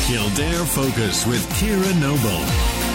Kildare Focus with Ciara Noble.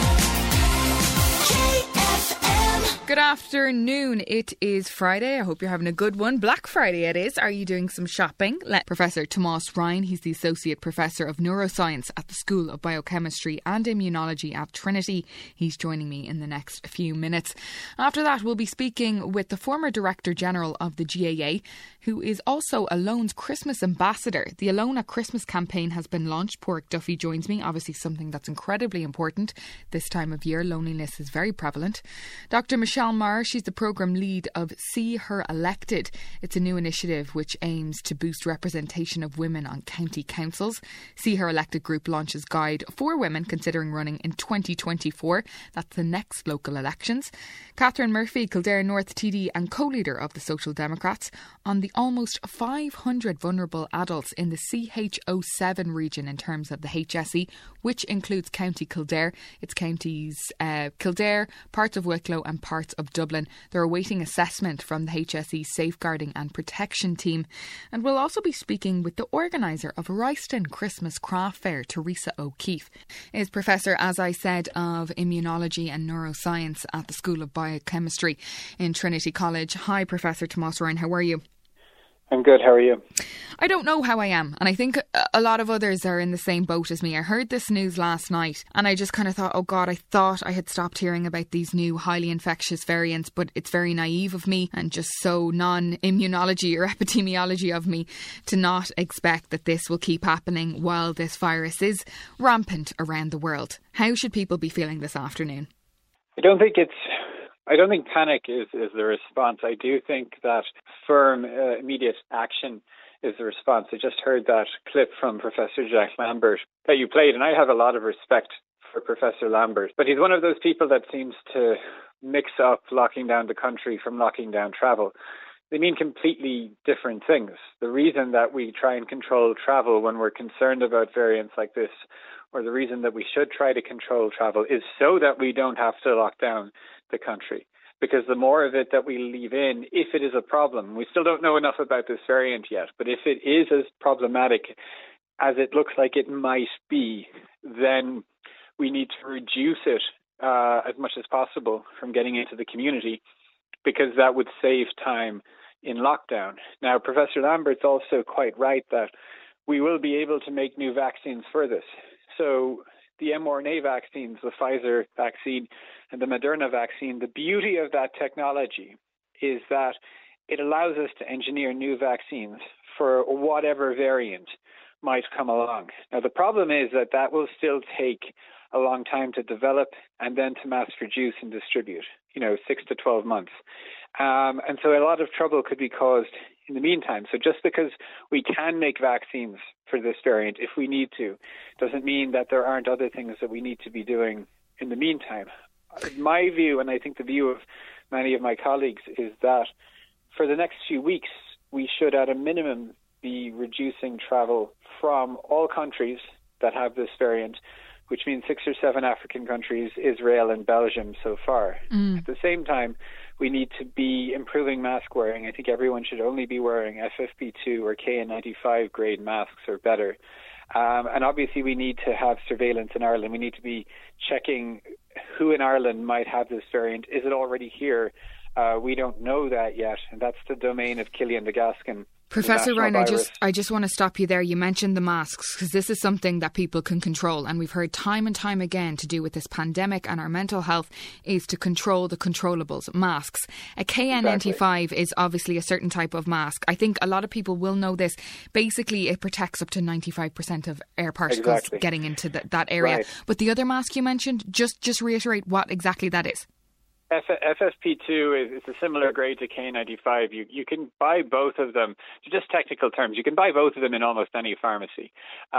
Good afternoon. It is Friday. I hope you're having a good one. Black Friday it is. Are you doing some shopping? Let Professor Tomás Ryan, he's the Associate Professor of Neuroscience at the School of Biochemistry and Immunology at Trinity. He's joining me in the next few minutes. After that, we'll be speaking with the former Director General of the GAA, who is also Alone's Christmas Ambassador. The Alone at Christmas campaign has been launched. Pádraig Duffy joins me. Obviously something that's incredibly important this time of year. Loneliness is very prevalent. Dr. Michelle Maher, she's the programme lead of See Her Elected. It's a new initiative which aims to boost representation of women on county councils. See Her Elected group launches guide for women considering running in 2024. That's the next local elections. Catherine Murphy, Kildare North TD and co-leader of the Social Democrats, on the almost 500 vulnerable adults in the CH07 region in terms of the HSE, which includes County Kildare. It's counties Kildare, parts of Wicklow and parts of Dublin. They're awaiting assessment from the HSE Safeguarding and Protection team. And we'll also be speaking with the organiser of Royston Christmas Craft Fair, Teresa O'Keefe. Is Professor, as I said, of Immunology and Neuroscience at the School of Biochemistry in Trinity College. Hi, Professor Tomás Ryan, how are you? I'm good, how are you? I don't know how I am, and I think a lot of others are in the same boat as me. I heard this news last night and I just kind of thought, oh God, I thought I had stopped hearing about these new highly infectious variants, but it's very naive of me and just so non-immunology or epidemiology of me to not expect that this will keep happening while this virus is rampant around the world. How should people be feeling this afternoon? I don't think panic is the response. I do think that firm, immediate action is the response. I just heard that clip from Professor Jack Lambert that you played, and I have a lot of respect for Professor Lambert. But he's one of those people that seems to mix up locking down the country from locking down travel. They mean completely different things. The reason that we try and control travel when we're concerned about variants like this, or the reason that we should try to control travel, is so that we don't have to lock down the country. Because the more of it that we leave in, if it is a problem, we still don't know enough about this variant yet, but if it is as problematic as it looks like it might be, then we need to reduce it as much as possible from getting into the community, because that would save time in lockdown. Now, Professor Lambert's also quite right that we will be able to make new vaccines for this. So the mRNA vaccines, the Pfizer vaccine and the Moderna vaccine, the beauty of that technology is that it allows us to engineer new vaccines for whatever variant might come along. Now, the problem is that will still take a long time to develop and then to mass produce and distribute, 6 to 12 months. And so a lot of trouble could be caused in the meantime. So just because we can make vaccines for this variant, if we need to, doesn't mean that there aren't other things that we need to be doing in the meantime. My view, and I think the view of many of my colleagues, is that for the next few weeks, we should at a minimum be reducing travel from all countries that have this variant, which means 6 or 7 African countries, Israel and Belgium so far. At the same time, we need to be improving mask wearing. I think everyone should only be wearing FFP2 or KN95 grade masks or better. And obviously we need to have surveillance in Ireland. We need to be checking who in Ireland might have this variant. Is it already here? We don't know that yet. And that's the domain of Killian de Gascon. Professor Ryan, I just want to stop you there. You mentioned the masks, because this is something that people can control, and we've heard time and time again to do with this pandemic and our mental health is to control the controllables. Masks. A KN95 is obviously a certain type of mask. I think a lot of people will know this. Basically, it protects up to 95% of air particles getting into that area. Right. But the other mask you mentioned, just reiterate what exactly that is. FFP2 is a similar grade to K95. You can buy both of them. Just technical terms, you can buy both of them in almost any pharmacy.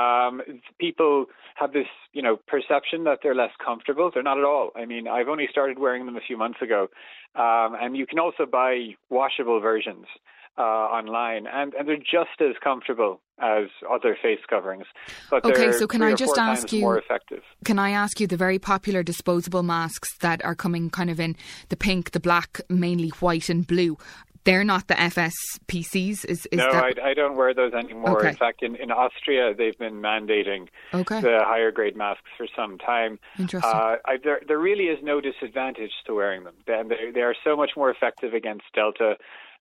People have this, perception that they're less comfortable. They're not at all. I mean, I've only started wearing them a few months ago. And you can also buy washable versions online, and they're just as comfortable as other face coverings. But okay, so can I just ask you, more effective. Can I ask you, the very popular disposable masks that are coming kind of in the pink, the black, mainly white and blue, they're not the FSPCs? No, I don't wear those anymore. Okay. In fact, in Austria, they've been mandating Okay. the higher grade masks for some time. Interesting. There really is no disadvantage to wearing them. They are so much more effective against Delta.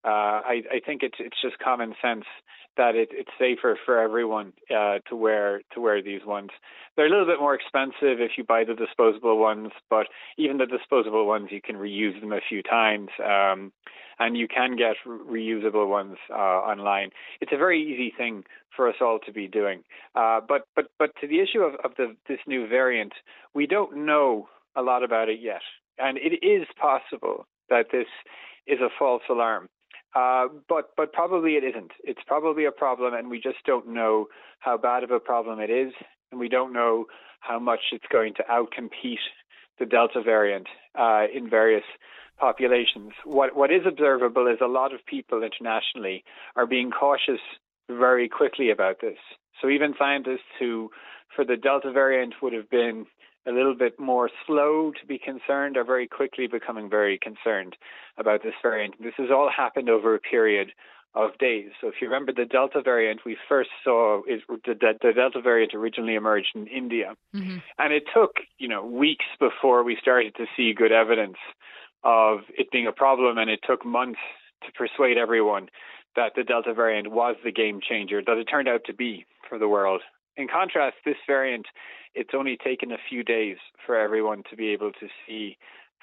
I think it's just common sense that it's safer for everyone to wear these ones. They're a little bit more expensive if you buy the disposable ones, but even the disposable ones, you can reuse them a few times, and you can get reusable ones online. It's a very easy thing for us all to be doing. But to the issue of this new variant, we don't know a lot about it yet, and it is possible that this is a false alarm. But probably it isn't. It's probably a problem, and we just don't know how bad of a problem it is, and we don't know how much it's going to outcompete the Delta variant in various populations. What is observable is a lot of people internationally are being cautious very quickly about this. So even scientists who, for the Delta variant, would have been a little bit more slow to be concerned are very quickly becoming very concerned about this variant. This has all happened over a period of days. So if you remember the Delta variant, we first saw the Delta variant originally emerged in India. Mm-hmm. And it took, weeks before we started to see good evidence of it being a problem, and it took months to persuade everyone that the Delta variant was the game changer that it turned out to be for the world. In contrast, this variant, it's only taken a few days for everyone to be able to see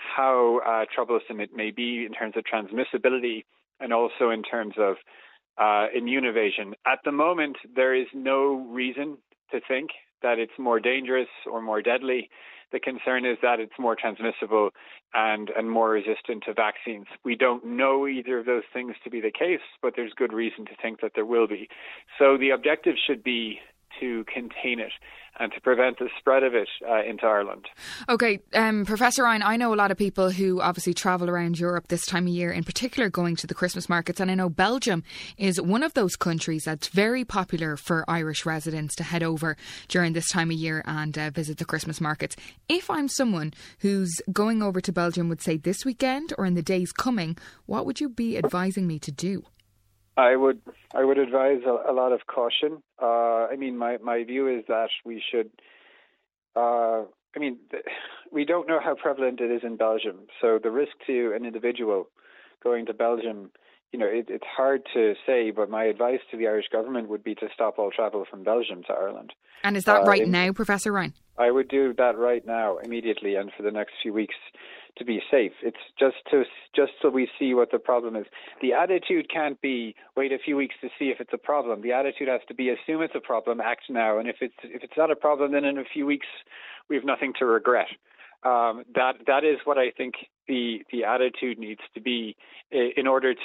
how troublesome it may be in terms of transmissibility and also in terms of immune evasion. At the moment, there is no reason to think that it's more dangerous or more deadly. The concern is that it's more transmissible and more resistant to vaccines. We don't know either of those things to be the case, but there's good reason to think that there will be. So the objective should be to contain it and to prevent the spread of it into Ireland. Okay, Professor Ryan, I know a lot of people who obviously travel around Europe this time of year, in particular going to the Christmas markets, and I know Belgium is one of those countries that's very popular for Irish residents to head over during this time of year and visit the Christmas markets. If I'm someone who's going over to Belgium, would say this weekend or in the days coming, what would you be advising me to do? I would advise a lot of caution. My view is that we should. We don't know how prevalent it is in Belgium, so the risk to an individual going to Belgium, it's hard to say. But my advice to the Irish government would be to stop all travel from Belgium to Ireland. And is that right now, Professor Ryan? I would do that right now, immediately, and for the next few weeks, to be safe. It's just so we see what the problem is. The attitude can't be wait a few weeks to see if it's a problem. The attitude has to be assume it's a problem, act now, and if it's not a problem, then in a few weeks we have nothing to regret. That is what I think the attitude needs to be in order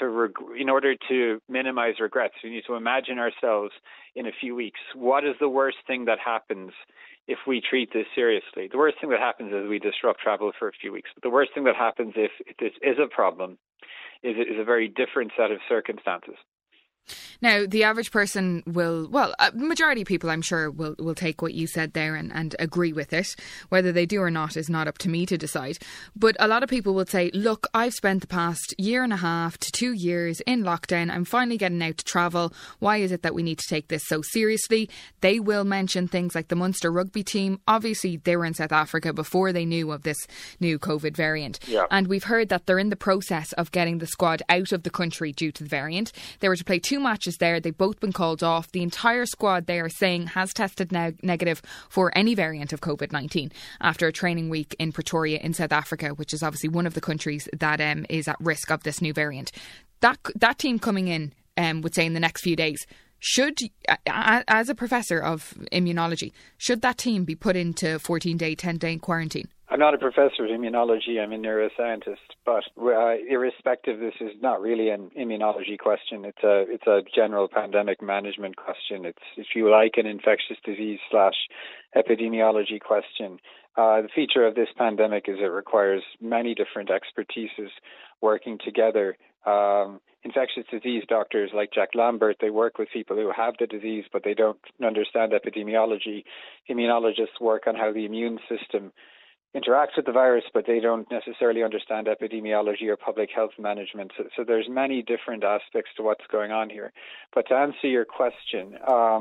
to minimize regrets. We need to imagine ourselves in a few weeks. What is the worst thing that happens if we treat this seriously? The worst thing that happens is we disrupt travel for a few weeks. But the worst thing that happens if this is a problem is a very different set of circumstances. Now, the average person majority of people, I'm sure, will take what you said there and agree with it. Whether they do or not is not up to me to decide. But a lot of people will say, look, I've spent the past year and a half to 2 years in lockdown. I'm finally getting out to travel. Why is it that we need to take this so seriously? They will mention things like the Munster rugby team. Obviously, they were in South Africa before they knew of this new COVID variant. Yeah. And we've heard that they're in the process of getting the squad out of the country due to the variant. They were to play 2 matches there. They've both been called off. The entire squad, they are saying, has tested negative for any variant of COVID-19 after a training week in Pretoria in South Africa, which is obviously one of the countries that is at risk of this new variant. That team coming in would say in the next few days, should, as a professor of immunology, should that team be put into 14-day, 10-day quarantine? I'm not a professor of immunology, I'm a neuroscientist, but irrespective, this is not really an immunology question. It's a general pandemic management question. It's, if you like, an infectious disease / epidemiology question. The feature of this pandemic is it requires many different expertises working together. Infectious disease doctors like Jack Lambert, they work with people who have the disease, but they don't understand epidemiology. Immunologists work on how the immune system interact with the virus, but they don't necessarily understand epidemiology or public health management. So there's many different aspects to what's going on here. But to answer your question,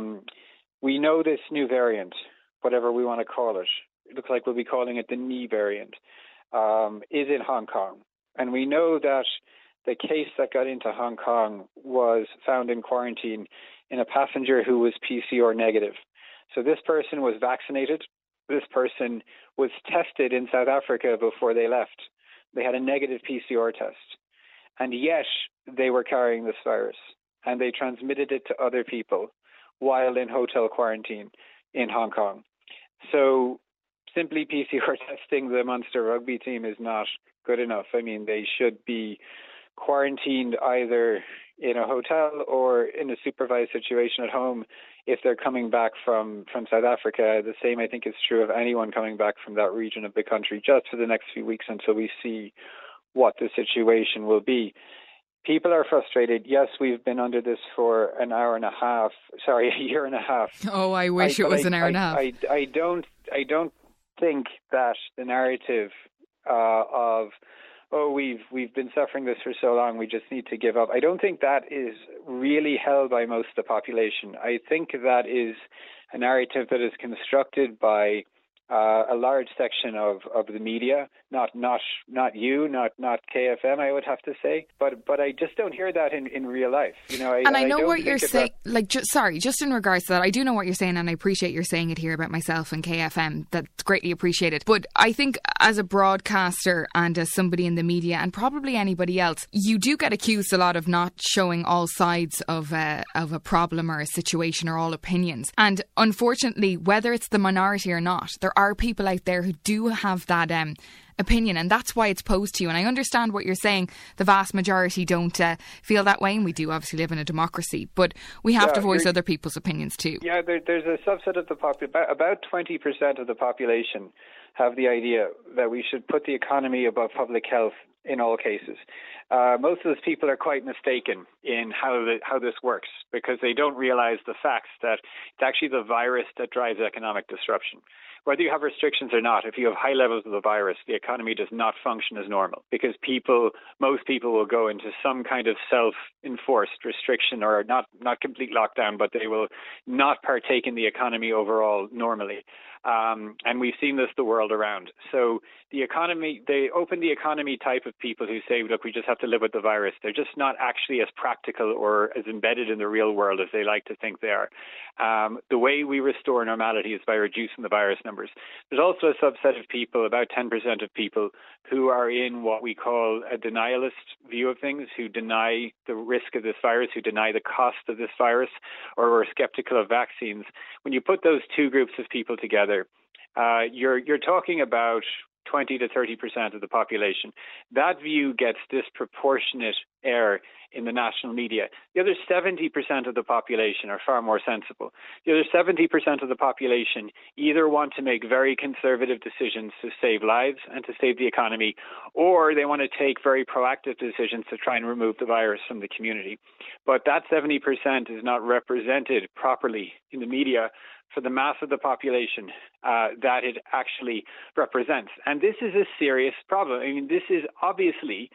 we know this new variant, whatever we want to call it looks like we'll be calling it the Ni variant, is in Hong Kong. And we know that the case that got into Hong Kong was found in quarantine in a passenger who was PCR negative. So this person was vaccinated. This person was tested in South Africa before they left. They had a negative PCR test. And yet they were carrying this virus. And they transmitted it to other people while in hotel quarantine in Hong Kong. So simply PCR testing the Munster rugby team is not good enough. I mean, they should be quarantined either in a hotel or in a supervised situation at home if they're coming back from South Africa. The same, I think, is true of anyone coming back from that region of the country, just for the next few weeks until we see what the situation will be. People are frustrated. Yes, we've been under this for a year and a half. Oh, I wish it was an hour and a half. I don't think that the narrative of we've been suffering this for so long, we just need to give up. I don't think that is really held by most of the population. I think that is a narrative that is constructed by a large section of the media, not you, not KFM, I would have to say, but I just don't hear that in real life. You know, I know what you're saying. Just in regards to that, I do know what you're saying, and I appreciate you're saying it here about myself and KFM. That's greatly appreciated. But I think as a broadcaster and as somebody in the media, and probably anybody else, you do get accused a lot of not showing all sides of a problem or a situation or all opinions. And unfortunately, whether it's the minority or not, there are people out there who do have that opinion, and that's why it's posed to you. And I understand what you're saying. The vast majority don't feel that way, and we do obviously live in a democracy, but we have to voice other people's opinions too. Yeah, there's a subset of the population, about 20% of the population have the idea that we should put the economy above public health in all cases. Most of those people are quite mistaken in how this works, because they don't realize the facts that it's actually the virus that drives economic disruption. Whether you have restrictions or not, if you have high levels of the virus, the economy does not function as normal, because most people will go into some kind of self-enforced restriction, or not complete lockdown, but they will not partake in the economy overall normally. And we've seen this the world around. So the economy, they open the economy type of people who say, look, we just have to live with the virus. They're just not actually as practical or as embedded in the real world as they like to think they are. The way we restore normality is by reducing the virus numbers. There's also a subset of people, about 10% of people, who are in what we call a denialist view of things, who deny the risk of this virus, who deny the cost of this virus, or are skeptical of vaccines. When you put those two groups of people together, you're talking about 20 to 30% of the population. That view gets disproportionate air in the national media. The other 70% of the population are far more sensible. The other 70% of the population either want to make very conservative decisions to save lives and to save the economy, or they want to take very proactive decisions to try and remove the virus from the community. But that 70% is not represented properly in the media for the mass of the population that it actually represents. And this is a serious problem. I mean, this is obviously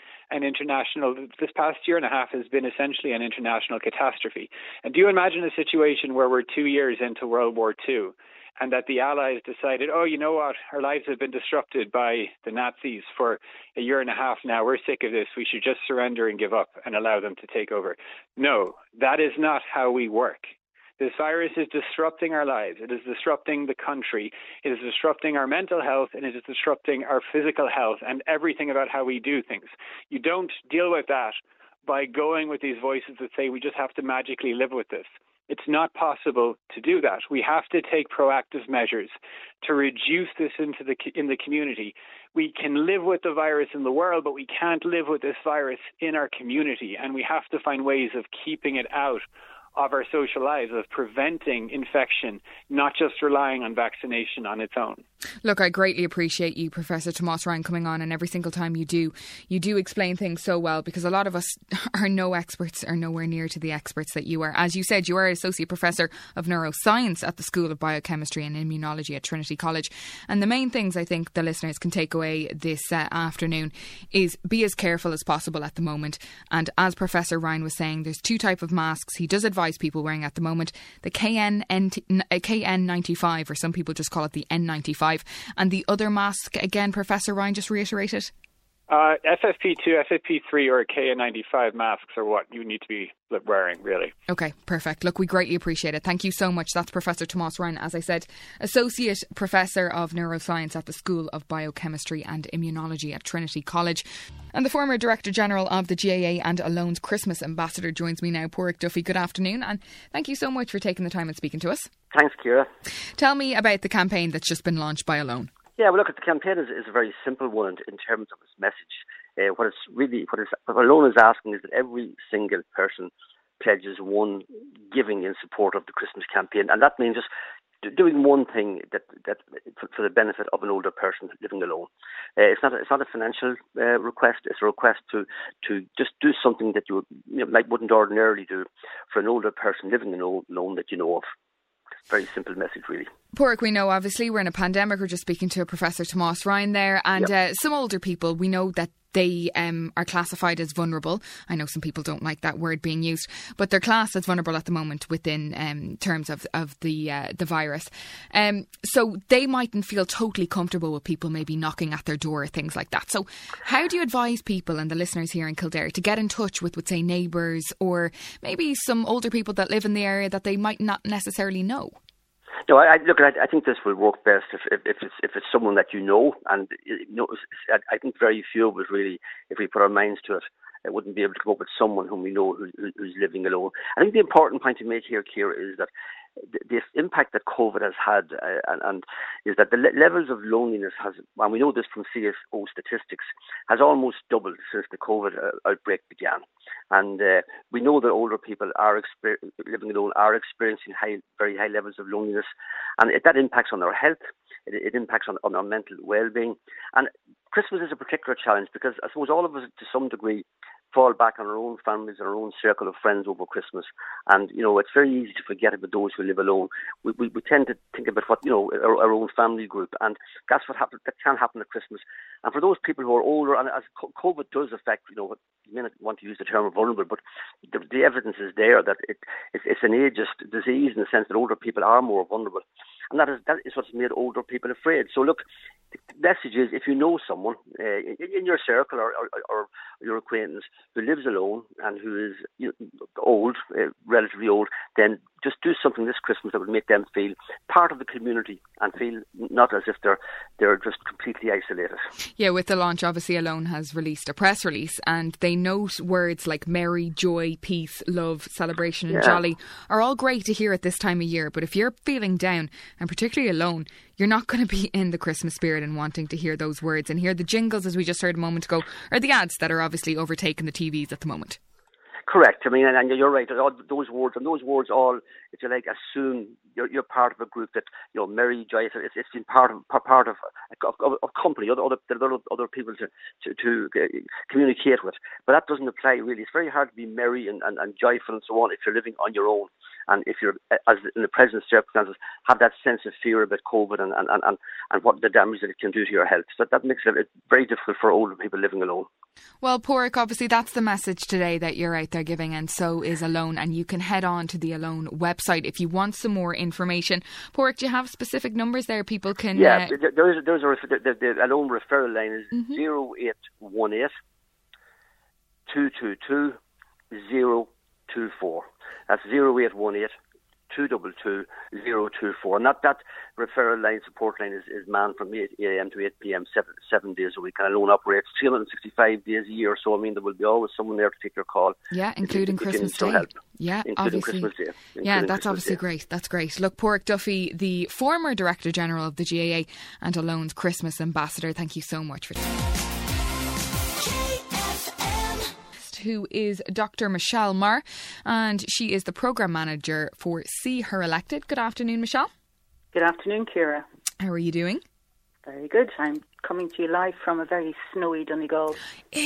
this past year and a half has been essentially an international catastrophe. And do you imagine a situation where we're 2 years into World War II and that the Allies decided, oh, you know what, our lives have been disrupted by the Nazis for a year and a half now. We're sick of this. We should just surrender and give up and allow them to take over. No, that is not how we work. This virus is disrupting our lives. It is disrupting the country. It is disrupting our mental health, and it is disrupting our physical health and everything about how we do things. You don't deal with that by going with these voices that say we just have to magically live with this. It's not possible to do that. We have to take proactive measures to reduce this in the community. We can live with the virus in the world, but we can't live with this virus in our community, and we have to find ways of keeping it out of our social lives, of preventing infection, not just relying on vaccination on its own. Look, I greatly appreciate you, Professor Tomás Ryan, coming on, and every single time you do explain things so well, because a lot of us are no experts, or nowhere near to the experts that you are. As you said, you are Associate Professor of Neuroscience at the School of Biochemistry and Immunology at Trinity College. And the main things I think the listeners can take away this afternoon is be as careful as possible at the moment. And as Professor Ryan was saying, there's two types of masks he does advise people wearing at the moment. The KN95, or some people just call it the N95. And the other mask, again, Professor Ryan, just reiterate it. FFP2, FFP3 or KN95 masks are what you need to be wearing, really. OK, perfect. Look, we greatly appreciate it. Thank you so much. That's Professor Tomás Ryan, as I said, Associate Professor of Neuroscience at the School of Biochemistry and Immunology at Trinity College. And the former Director General of the GAA and Alone's Christmas Ambassador joins me now, Pádraig Duffy. Good afternoon, and thank you so much for taking the time and speaking to us. Thanks, Ciara. Tell me about the campaign that's just been launched by Alone. Yeah, well, look, the campaign is a very simple one in terms of its message. What Alone is asking is that every single person pledges one giving in support of the Christmas campaign, and that means just doing one thing that for the benefit of an older person living alone. It's not a financial request. It's a request to just do something that you wouldn't ordinarily do for an older person living alone that you know of. Very simple message, really. Pádraig, we know obviously we're in a pandemic. We're just speaking to Professor Tomás Ryan there, and some older people, we know that they are classified as vulnerable. I know some people don't like that word being used, but they're classed as vulnerable at the moment within terms of the virus. So they mightn't feel totally comfortable with people maybe knocking at their door, things like that. So how do you advise people and the listeners here in Kildare to get in touch with say, neighbours or maybe some older people that live in the area that they might not necessarily know? No, I think this will work best if it's someone that you know, and I think very few of us really, if we put our minds to it, wouldn't be able to come up with someone whom we know who's living alone. I think the important point to make here, Ciara, is that the impact that COVID has had, and is that the levels of loneliness and we know this from CSO statistics, has almost doubled since the COVID outbreak began. And we know that older people living alone are experiencing very high levels of loneliness, and that impacts on their health. It impacts on our mental well-being. And Christmas is a particular challenge because I suppose all of us, to some degree, fall back on our own families and our own circle of friends over Christmas. And, it's very easy to forget about those who live alone. We tend to think about what, our own family group. And that's what happens. That can happen at Christmas. And for those people who are older, and as COVID does affect, you may not want to use the term vulnerable, but the evidence is there that it's an ageist disease in the sense that older people are more vulnerable. And that is what's made older people afraid. So look, the message is, if you know someone in your circle or your acquaintance who lives alone and who is old, relatively old, then just do something this Christmas that would make them feel part of the community and feel not as if they're just completely isolated. Yeah, with the launch, obviously Alone has released a press release, and they note words like merry, joy, peace, love, celebration and jolly are all great to hear at this time of year. But if you're feeling down, and particularly alone, you're not going to be in the Christmas spirit and wanting to hear those words and hear the jingles, as we just heard a moment ago, or the ads that are obviously overtaking the TVs at the moment. Correct. I mean, and you're right. Those words all, if you like, assume you're part of a group that, merry, joyous. It's been part of company, other people to communicate with. But that doesn't apply really. It's very hard to be merry and joyful and so on if you're living on your own, and if you're, as in the present circumstances, have that sense of fear about COVID and what the damage that it can do to your health. So that makes it very difficult for older people living alone. Well, Pádraig, obviously that's the message today that you're out there giving, and so is Alone, and you can head on to the Alone website if you want some more information. Pádraig, do you have specific numbers there people can... Yeah, the Alone referral line is 0818 222 024. That's 0818 222 024. And that referral line, support line is manned from 8 a.m. to 8 p.m. 7 days a week. And Alone operates 365 days a year. So, I mean, there will be always someone there to take your call. Yeah, including Christmas Day. Yeah, including obviously. Christmas Day. Yeah, that's obviously great. That's great. Look, Pádraig Duffy, the former Director General of the GAA and Alone's Christmas Ambassador, thank you so much for that. Who is Dr. Michelle Marr, and she is the Programme Manager for See Her Elected. Good afternoon, Michelle. Good afternoon, Ciara. How are you doing? Very good. I'm coming to you live from a very snowy Donegal.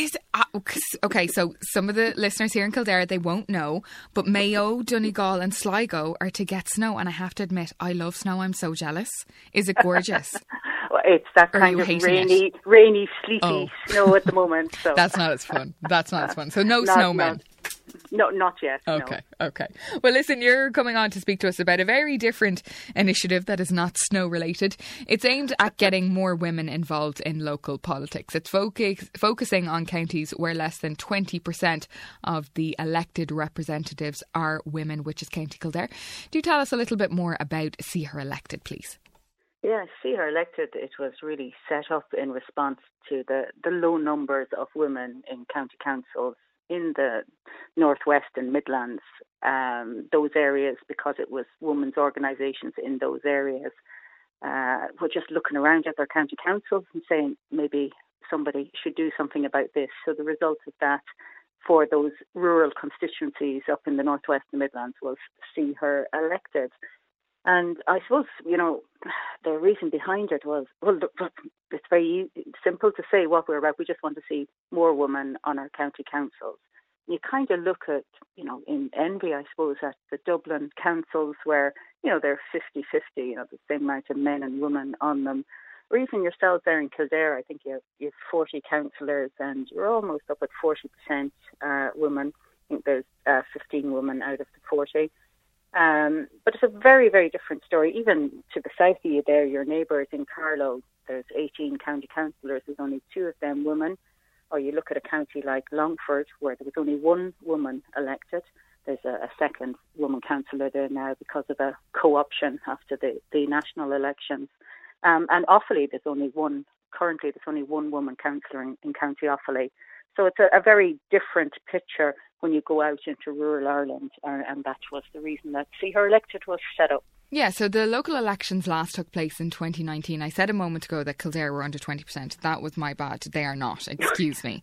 Okay, so some of the listeners here in Kildare, they won't know, but Mayo, Donegal and Sligo are to get snow, and I have to admit, I love snow. I'm so jealous. Is it gorgeous? Well, it's that kind of rainy, sleety snow at the moment. So. That's not as fun. So no snowmen. No, not yet. Okay. Well, listen, you're coming on to speak to us about a very different initiative that is not snow related. It's aimed at getting more women involved in local politics. It's focusing on counties where less than 20% of the elected representatives are women, which is County Kildare. Do tell us a little bit more about See Her Elected, please. Yeah, See Her Elected, it was really set up in response to the low numbers of women in county councils in the Northwest and Midlands, those areas, because it was women's organisations in those areas were just looking around at their county councils and saying maybe somebody should do something about this. So the result of that for those rural constituencies up in the Northwest and Midlands was See Her Elected. And I suppose, the reason behind it was, it's very simple to say what we're about. We just want to see more women on our county councils. You kind of look at, in envy, I suppose, at the Dublin councils where, they're 50-50, the same amount of men and women on them. Or even yourselves there in Kildare, I think you have 40 councillors and you're almost up at 40% women. I think there's 15 women out of the 40. But it's a very, very different story. Even to the south of you there, your neighbours in Carlow, there's 18 county councillors, there's only 2 of them women. Or you look at a county like Longford, where there was only 1 woman elected. There's a second woman councillor there now because of a co-option after the national elections. And Offaly, there's only one woman councillor in County Offaly. So it's a very different picture when you go out into rural Ireland, and that was the reason that See Her Elected was set up. Yeah, so the local elections last took place in 2019. I said a moment ago that Kildare were under 20%. That was my bad. They are not. Excuse me.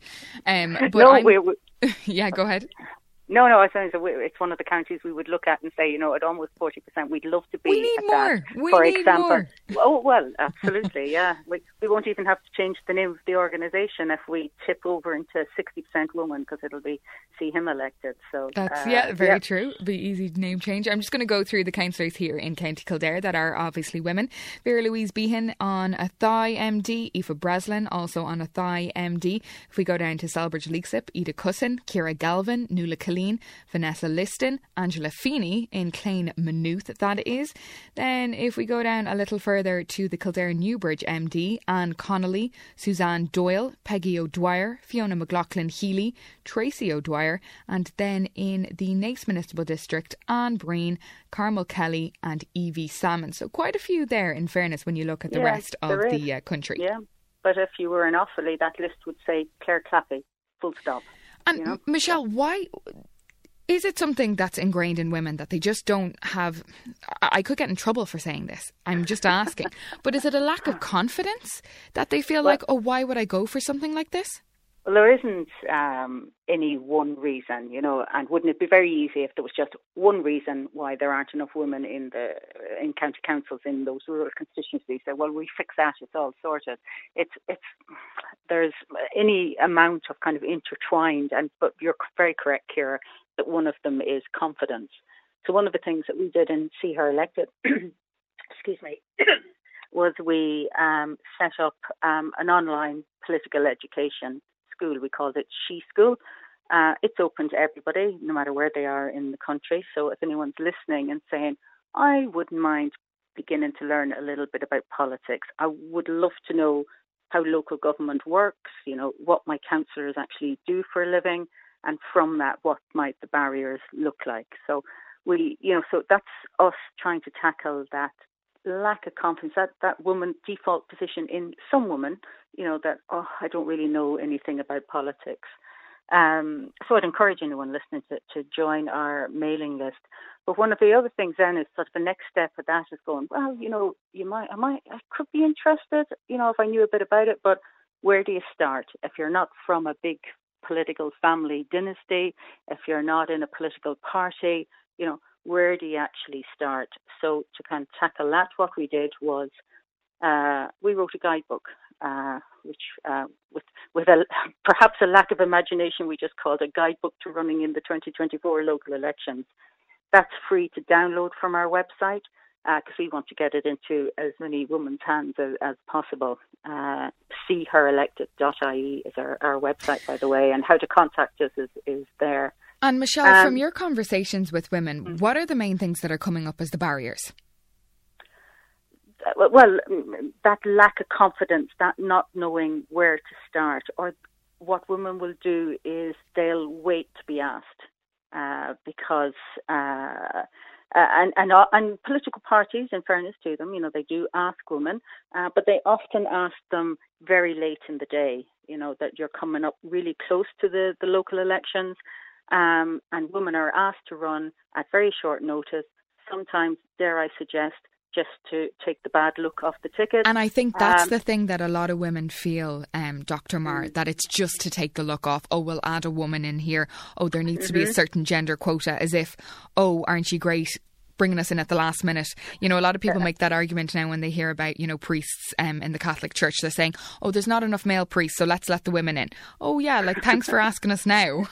Yeah, go ahead. No, I was saying it's one of the counties we would look at and say, at almost 40%, we'd love to be we need at more. that, we for need example. More. Oh, well, absolutely, yeah. We won't even have to change the name of the organisation if we tip over into 60% women, because it'll be See Him Elected. So that's very true. It'll be easy name change. I'm just going to go through the councillors here in County Kildare that are obviously women. Vera Louise Behan on Athy MD, Aoife Breslin also on Athy MD. If we go down to Celbridge Leixlip, Ida Cussin, Ciara Galvin, Nuala Killeen, Vanessa Liston, Angela Feeney in Clane Maynooth, that is. Then if we go down a little further to the Kildare Newbridge MD, Anne Connolly, Suzanne Doyle, Peggy O'Dwyer, Fiona McLaughlin Healy, Tracy O'Dwyer, and then in the Naas Municipal District, Anne Breen, Carmel Kelly and Evie Salmon. So quite a few there, in fairness, when you look at the rest of the country. Yeah, but if you were in Offaly, that list would say Claire Claffey, full stop. And Michelle, why is it something that's ingrained in women that they just don't have? I could get in trouble for saying this. I'm just asking. But is it a lack of confidence that they feel like, why would I go for something like this? Well, there isn't any one reason, and wouldn't it be very easy if there was just one reason why there aren't enough women in county councils in those rural constituencies? So, well, we fix that; it's all sorted. There's any amount of kind of intertwined, but you're very correct, Ciara, that one of them is confidence. So, one of the things that we did in See Her Elected, excuse me, was we set up an online political education school. We called it She School. It's open to everybody, no matter where they are in the country. So if anyone's listening and saying, I wouldn't mind beginning to learn a little bit about politics, I would love to know how local government works, what my councillors actually do for a living, and from that, what might the barriers look like. So so that's us trying to tackle that lack of confidence, that woman default position in some women, that, I don't really know anything about politics. So I'd encourage anyone listening to join our mailing list. But one of the other things then is sort of the next step of that is going, well, I could be interested, if I knew a bit about it, but where do you start? If you're not from a big political family dynasty, if you're not in a political party, where do you actually start? So to kind of tackle that, what we did was we wrote a guidebook, which with perhaps a lack of imagination, we just called a guidebook to running in the 2024 local elections. That's free to download from our website because we want to get it into as many women's hands as possible. SeeHerElected.ie is our website, by the way, and how to contact us is there. And Michelle, from your conversations with women, what are the main things that are coming up as the barriers? Well, that lack of confidence, that not knowing where to start, or what women will do is they'll wait to be asked because and political parties, in fairness to them, they do ask women, but they often ask them very late in the day. That you're coming up really close to the local elections, and women are asked to run at very short notice. Sometimes, dare I suggest, just to take the bad look off the ticket. And I think that's the thing that a lot of women feel, Dr. Maher, that it's just to take the look off. Oh, we'll add a woman in here. Oh, there needs to be a certain gender quota, as if, oh, aren't you great bringing us in at the last minute? A lot of people make that argument now when they hear about, priests in the Catholic Church. They're saying, oh, there's not enough male priests, so let's let the women in. Oh, yeah, thanks for asking us now.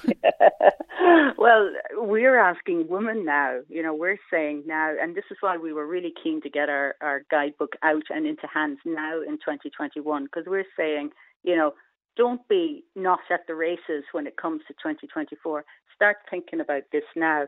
Well, we're asking women now, we're saying now, and this is why we were really keen to get our guidebook out and into hands now in 2021, because we're saying, don't be not at the races when it comes to 2024. Start thinking about this now.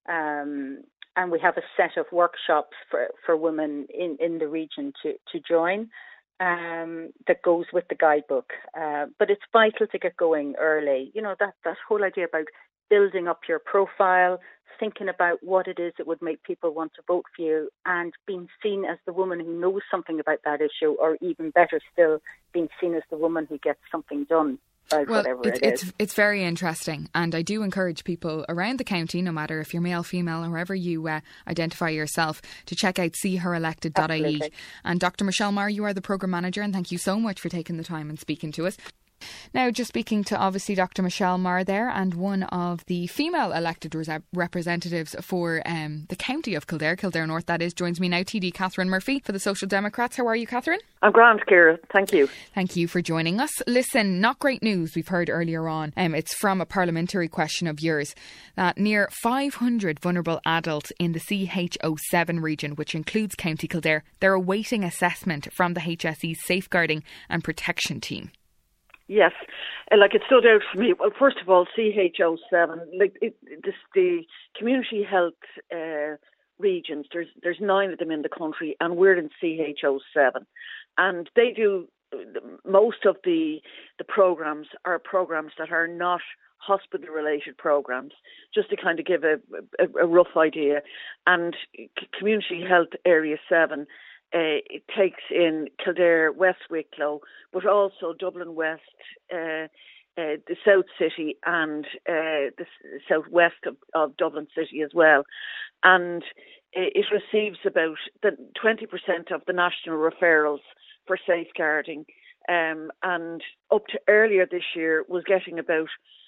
And we have a set of workshops for women in the region to join that goes with the guidebook. But it's vital to get going early. That whole idea about building up your profile, thinking about what it is that would make people want to vote for you, and being seen as the woman who knows something about that issue, or even better still, being seen as the woman who gets something done. Well, it's very interesting, and I do encourage people around the county, no matter if you're male, female, however you identify yourself, to check out SeeHerElected.ie. Absolutely. And Dr. Michelle Maher, you are the programme manager, and thank you so much for taking the time and speaking to us. Now, just speaking to obviously Dr. Michelle Maher there, and one of the female elected representatives for the county of Kildare North, that is, joins me now, TD Catherine Murphy for the Social Democrats. How are you, Catherine? I'm grand, Ciara. Thank you. Thank you for joining us. Listen, not great news we've heard earlier on. It's from a parliamentary question of yours that near 500 vulnerable adults in the CHO7 region, which includes County Kildare, they're awaiting assessment from the HSE's Safeguarding and Protection Team. Yes, it stood out for me. Well, first of all, CHO7, the community health regions. There's 9 of them in the country, and we're in CHO7, and they do most of the programs are programs that are not hospital-related programs. Just to kind of give a rough idea, and Community Health Area 7. It takes in Kildare, West Wicklow, but also Dublin West, the South City, and the southwest of Dublin City as well. And it receives about 20% of the national referrals for safeguarding, and up to earlier this year was getting about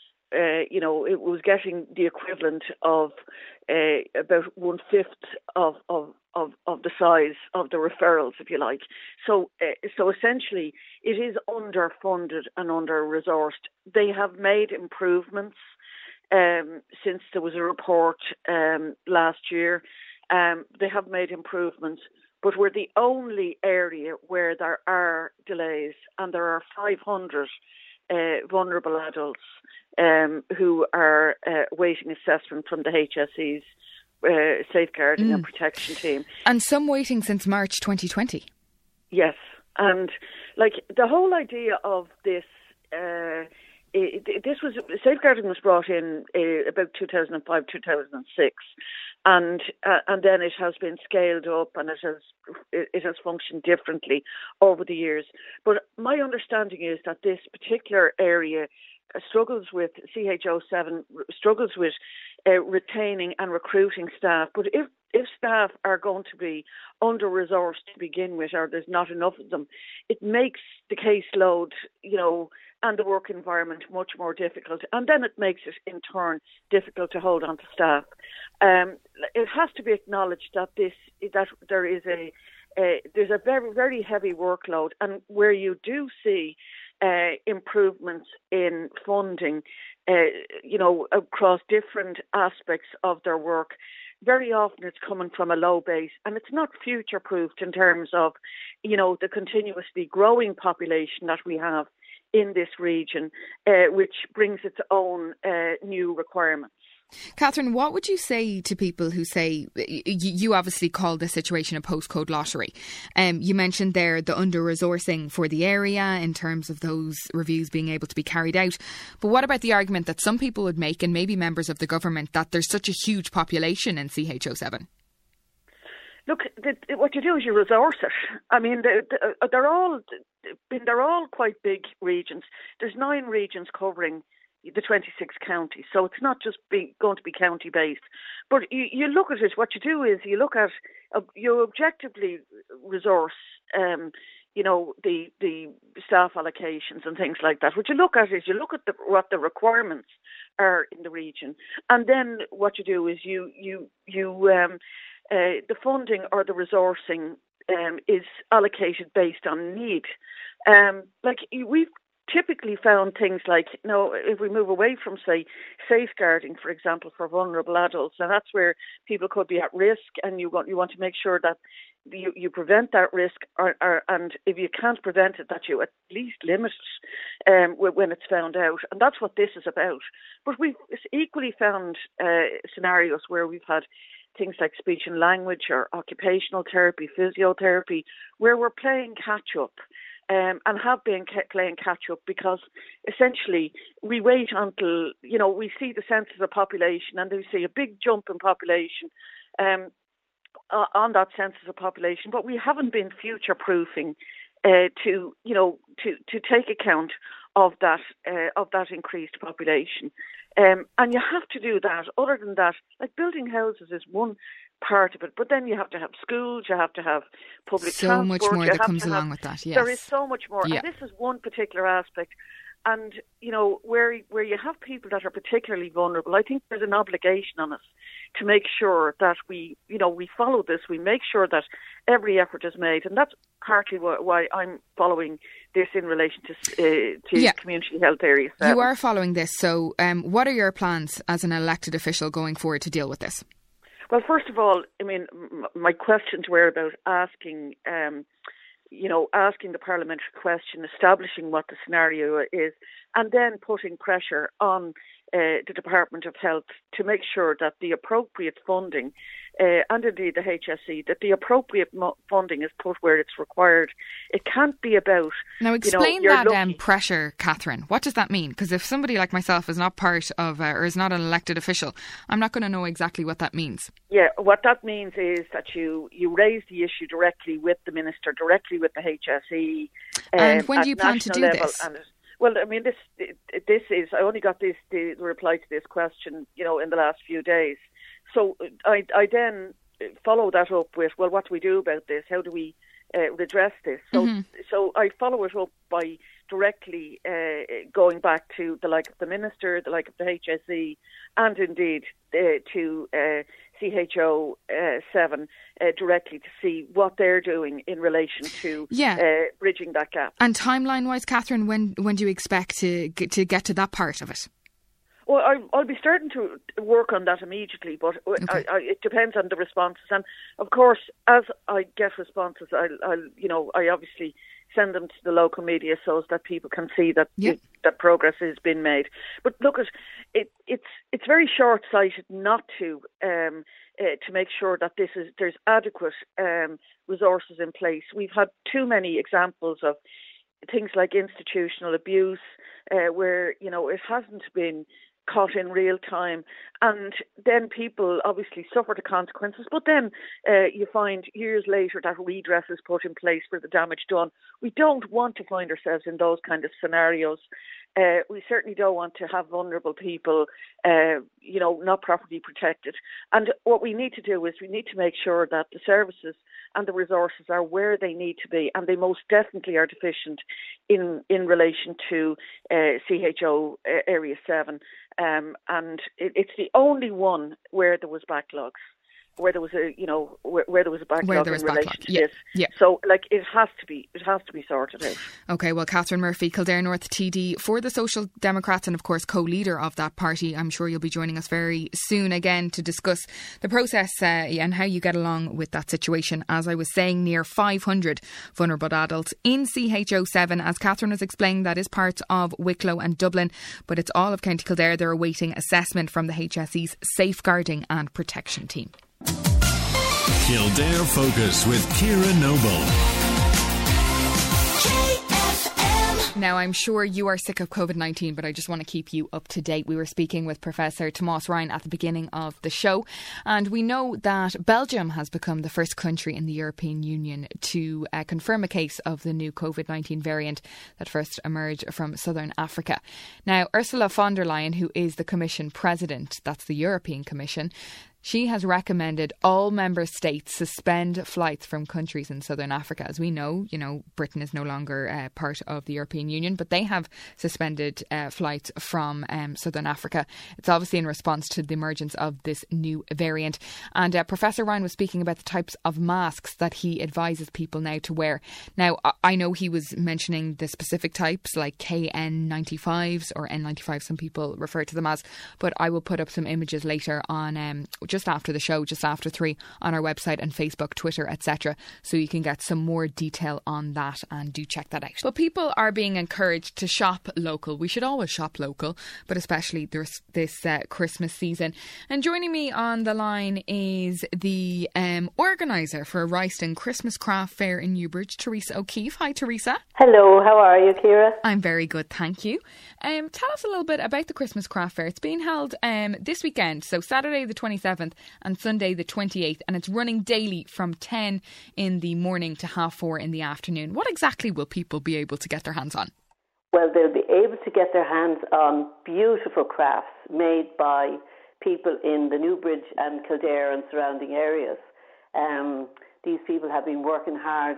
it was getting the equivalent of about 1/5 of the size of the referrals, if you like. So essentially, it is underfunded and under-resourced. They have made improvements since there was a report last year. They have made improvements, but we're the only area where there are delays, and there are 500 vulnerable adults who are waiting assessment from the HSE's Safeguarding and Protection Team. And some waiting since March 2020. Yes, and the whole idea of this, Safeguarding was brought in about 2005, 2006, and then it has been scaled up, and it has functioned differently over the years. But my understanding is that this particular area struggles with CHO7 struggles with retaining and recruiting staff. But if staff are going to be under-resourced to begin with, or there's not enough of them, it makes the caseload, and the work environment much more difficult. And then it makes it, in turn, difficult to hold on to staff. It has to be acknowledged that there is there's a very, very heavy workload, and where you do see improvements in funding, across different aspects of their work, very often it's coming from a low base, and it's not future-proofed in terms of, the continuously growing population that we have in this region, which brings its own new requirements. Catherine, what would you say to people who say, you obviously call this situation a postcode lottery. You mentioned there the under-resourcing for the area in terms of those reviews being able to be carried out. But what about the argument that some people would make, and maybe members of the government, that there's such a huge population in CH07? Look, what you do is you resource it. I mean, they're all quite big regions. There's 9 regions covering the 26 counties, so it's not just going to be county based. But you look at it. What you do is you look at you objectively resource, the staff allocations and things like that. What you look at is you look at what the requirements are in the region, and then what you do is the funding or the resourcing is allocated based on need. We've typically found things like, if we move away from, say, safeguarding, for example, for vulnerable adults, and that's where people could be at risk, and you want to make sure that you prevent that risk, and if you can't prevent it, that you at least limit it when it's found out. And that's what this is about. But we've equally found scenarios where we've had things like speech and language or occupational therapy, physiotherapy, where we're playing catch-up. And have been playing catch-up because essentially we wait until, we see the census of population, and we see a big jump in population on that census of population, but we haven't been future-proofing to take account of that increased population. And you have to do that. Other than that, like building houses is one part of it, but then you have to have schools, you have to have public transport. So much more that comes along with that, yes. There is so much more, yeah. And this is one particular aspect. And, where you have people that are particularly vulnerable, I think there's an obligation on us to make sure that we follow this, we make sure that every effort is made. And that's partly why I'm following this in relation to Community Health Area 7. You are following this, so what are your plans as an elected official going forward to deal with this? Well, first of all, I mean, my questions were about asking the parliamentary question, establishing what the scenario is, and then putting pressure on the Department of Health to make sure that the appropriate funding, and indeed the HSE, that the appropriate funding is put where it's required. It can't be about... Now explain that pressure, Catherine. What does that mean? Because if somebody like myself is not part of, or is not an elected official, I'm not going to know exactly what that means. Yeah, what that means is that you raise the issue directly with the Minister, directly with the HSE. And when do you plan to do this? Well, I mean, this is, I only got the reply to this question, in the last few days. So I then follow that up with, well, what do we do about this? How do we redress this? So I follow it up by directly going back to the like of the Minister, the like of the HSE, and indeed to CHO 7 directly to see what they're doing in relation to bridging that gap. And timeline-wise, Catherine, when do you expect to get to that part of it? Well, I'll be starting to work on that immediately, but okay. It depends on the responses. And of course, as I get responses, I obviously send them to the local media so that people can see that that progress has been made. But look, it's very short-sighted not to make sure that there's adequate resources in place. We've had too many examples of things like institutional abuse, where it hasn't been caught in real time, and then people obviously suffer the consequences, but then you find years later that redress is put in place for the damage done. We don't want to find ourselves in those kind of scenarios. We certainly don't want to have vulnerable people, not properly protected. And what we need to do is we need to make sure that the services and the resources are where they need to be, and they most definitely are deficient in relation to CHO Area 7. And it's the only one where there was backlogs. where there was a where there was a backlog in relation to this. Yeah. So it has to be sorted out. Okay, well, Catherine Murphy, Kildare North TD for the Social Democrats and of course co-leader of that party. I'm sure you'll be joining us very soon again to discuss the process and how you get along with that situation. As I was saying, near 500 vulnerable adults in CHO7, as Catherine has explained, that is part of Wicklow and Dublin, but it's all of County Kildare. They're awaiting assessment from the HSE's Safeguarding and Protection team. Kildare Focus with Ciara Noble. Now, I'm sure you are sick of COVID-19, but I just want to keep you up to date. We were speaking with Professor Tomás Ryan at the beginning of the show, and we know that Belgium has become the first country in the European Union to confirm a case of the new COVID-19 variant that first emerged from southern Africa. Now, Ursula von der Leyen, who is the Commission President, that's the European Commission, she has recommended all member states suspend flights from countries in southern Africa. As we know, Britain is no longer part of the European Union, but they have suspended flights from southern Africa. It's obviously in response to the emergence of this new variant. And Professor Ryan was speaking about the types of masks that he advises people now to wear. Now, I know he was mentioning the specific types like KN95s or N95, some people refer to them as, but I will put up some images later on just after the show, just after 3, on our website and Facebook, Twitter, etc. So you can get some more detail on that, and do check that out. But people are being encouraged to shop local. We should always shop local, but especially this Christmas season. And joining me on the line is the organiser for Royston Christmas Craft Fair in Newbridge, Teresa O'Keefe. Hi, Teresa. Hello, how are you, Ciara? I'm very good, thank you. Tell us a little bit about the Christmas Craft Fair. It's being held this weekend, so Saturday the 27th and Sunday the 28th, and it's running daily from 10 in the morning to 4:30 in the afternoon. What exactly will people be able to get their hands on? Well, they'll be able to get their hands on beautiful crafts made by people in the Newbridge and Kildare and surrounding areas. These people have been working hard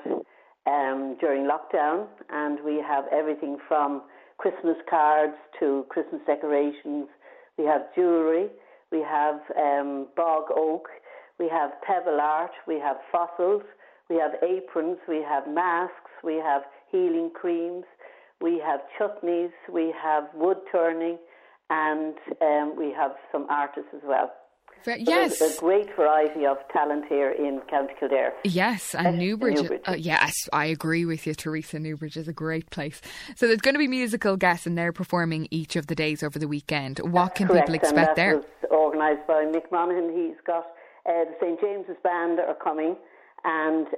during lockdown, and we have everything from Christmas cards to Christmas decorations. We have jewellery. We have bog oak, we have pebble art, we have fossils, we have aprons, we have masks, we have healing creams, we have chutneys, we have wood turning, and we have some artists as well. Yes. There's a great variety of talent here in County Kildare. Yes, and Newbridge. Yes, I agree with you, Teresa. Newbridge is a great place. So there's going to be musical guests, and they're performing each of the days over the weekend. What can people expect there? And that was organised by Mick Monaghan. He's got the St James's Band are coming, and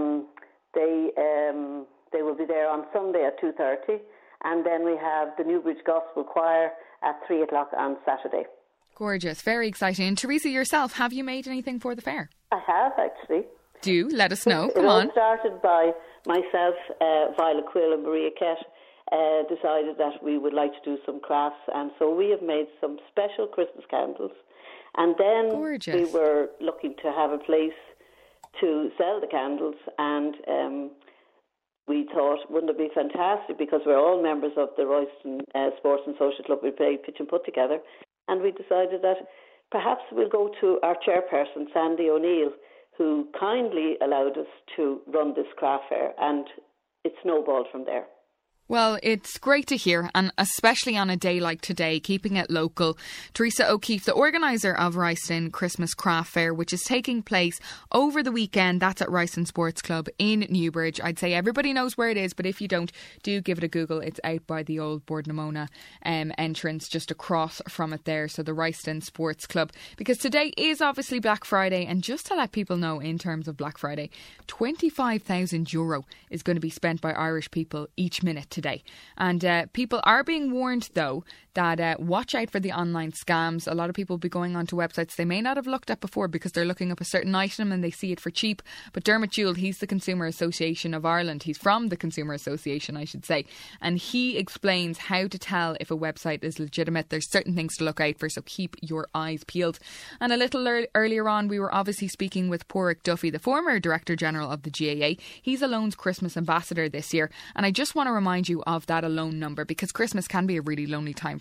they will be there on Sunday at 2:30, and then we have the Newbridge Gospel Choir at 3 o'clock on Saturday. Gorgeous, very exciting. And Teresa, yourself, have you made anything for the fair? I have, actually. Do let us know. Come on. It all started by myself, Violet Quill and Maria Kett decided that we would like to do some crafts, and so we have made some special Christmas candles. And then Gorgeous. We were looking to have a place to sell the candles, and we thought, wouldn't it be fantastic, because we're all members of the Royston Sports and Social Club, we play pitch and putt together. And we decided that perhaps we'll go to our chairperson, Sandy O'Neill, who kindly allowed us to run this craft fair, and it snowballed from there. Well, it's great to hear, and especially on a day like today, keeping it local. Teresa O'Keefe, the organiser of Royston Christmas Craft Fair, which is taking place over the weekend. That's at Royston Sports Club in Newbridge. I'd say everybody knows where it is, but if you don't, do give it a Google. It's out by the old Bordnamona entrance, just across from it there. So the Royston Sports Club. Because today is obviously Black Friday, and just to let people know, in terms of Black Friday, €25,000 is going to be spent by Irish people each minute today. And people are being warned, though, that watch out for the online scams. A lot of people will be going onto websites they may not have looked at before because they're looking up a certain item and they see it for cheap. But Dermot Jewell, he's the Consumer Association of Ireland. He's from the Consumer Association, I should say. And he explains how to tell if a website is legitimate. There's certain things to look out for, so keep your eyes peeled. And a little earlier on, we were obviously speaking with Pádraig Duffy, the former Director General of the GAA. He's Alone's Christmas Ambassador this year. And I just want to remind you of that Alone number, because Christmas can be a really lonely time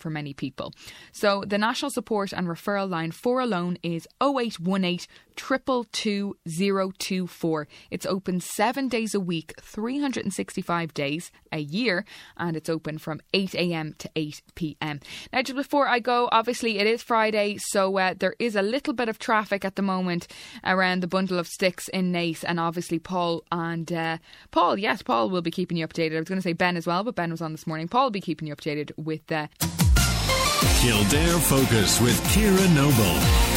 for many people. So the National Support and Referral line for a loan is 0818 222 024. It's open 7 days a week, 365 days a year, and it's open from 8 a.m. to 8 p.m. Now, just before I go, obviously it is Friday, so there is a little bit of traffic at the moment around the Bundle of Sticks in Naas, and obviously Paul Paul will be keeping you updated. I was going to say Ben as well, but Ben was on this morning. Paul will be keeping you updated with Kildare Focus with Ciara Noble.